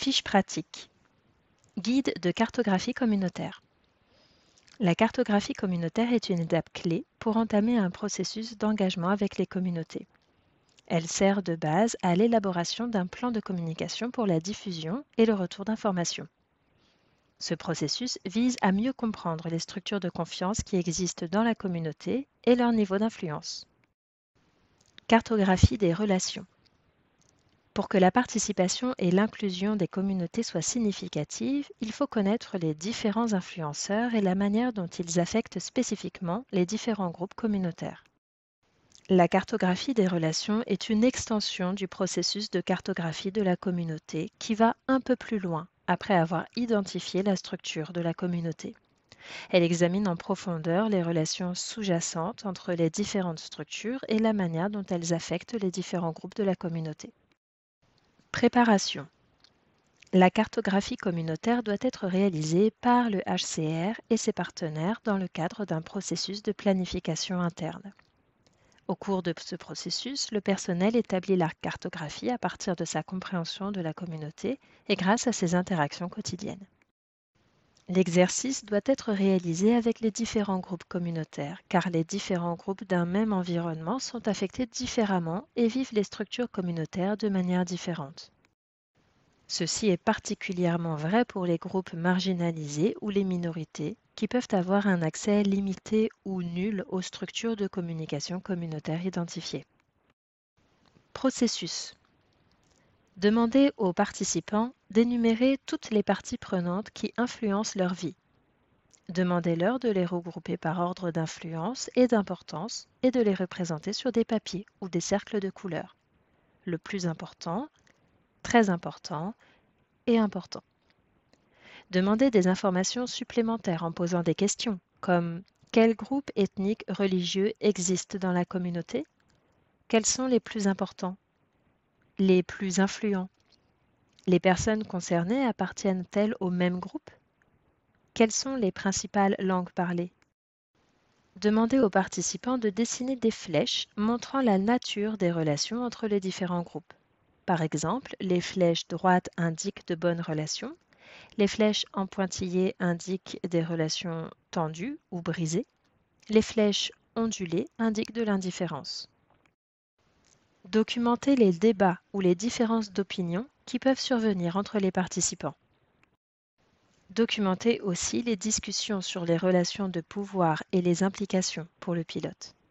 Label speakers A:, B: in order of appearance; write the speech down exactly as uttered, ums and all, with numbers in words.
A: Fiche pratique. Guide de cartographie communautaire. La cartographie communautaire est une étape clé pour entamer un processus d'engagement avec les communautés. Elle sert de base à l'élaboration d'un plan de communication pour la diffusion et le retour d'informations. Ce processus vise à mieux comprendre les structures de confiance qui existent dans la communauté et leur niveau d'influence. Cartographie des relations. Pour que la participation et l'inclusion des communautés soient significatives, il faut connaître les différents influenceurs et la manière dont ils affectent spécifiquement les différents groupes communautaires. La cartographie des relations est une extension du processus de cartographie de la communauté qui va un peu plus loin après avoir identifié la structure de la communauté. Elle examine en profondeur les relations sous-jacentes entre les différentes structures et la manière dont elles affectent les différents groupes de la communauté. Préparation. La cartographie communautaire doit être réalisée par le H C R et ses partenaires dans le cadre d'un processus de planification interne. Au cours de ce processus, le personnel établit la cartographie à partir de sa compréhension de la communauté et grâce à ses interactions quotidiennes. L'exercice doit être réalisé avec les différents groupes communautaires, car les différents groupes d'un même environnement sont affectés différemment et vivent les structures communautaires de manière différente. Ceci est particulièrement vrai pour les groupes marginalisés ou les minorités, qui peuvent avoir un accès limité ou nul aux structures de communication communautaire identifiées. Processus. Demandez aux participants d'énumérer toutes les parties prenantes qui influencent leur vie. Demandez-leur de les regrouper par ordre d'influence et d'importance et de les représenter sur des papiers ou des cercles de couleurs. Le plus important, très important et important. Demandez des informations supplémentaires en posant des questions comme quels groupes ethniques religieux existent dans la communauté? Quels sont les plus importants? Les plus influents? Les personnes concernées appartiennent-elles au même groupe? Quelles sont les principales langues parlées? Demandez aux participants de dessiner des flèches montrant la nature des relations entre les différents groupes. Par exemple, les flèches droites indiquent de bonnes relations, les flèches en pointillés indiquent des relations tendues ou brisées, les flèches ondulées indiquent de l'indifférence. Documentez les débats ou les différences d'opinion qui peuvent survenir entre les participants. Documentez aussi les discussions sur les relations de pouvoir et les implications pour le pilote.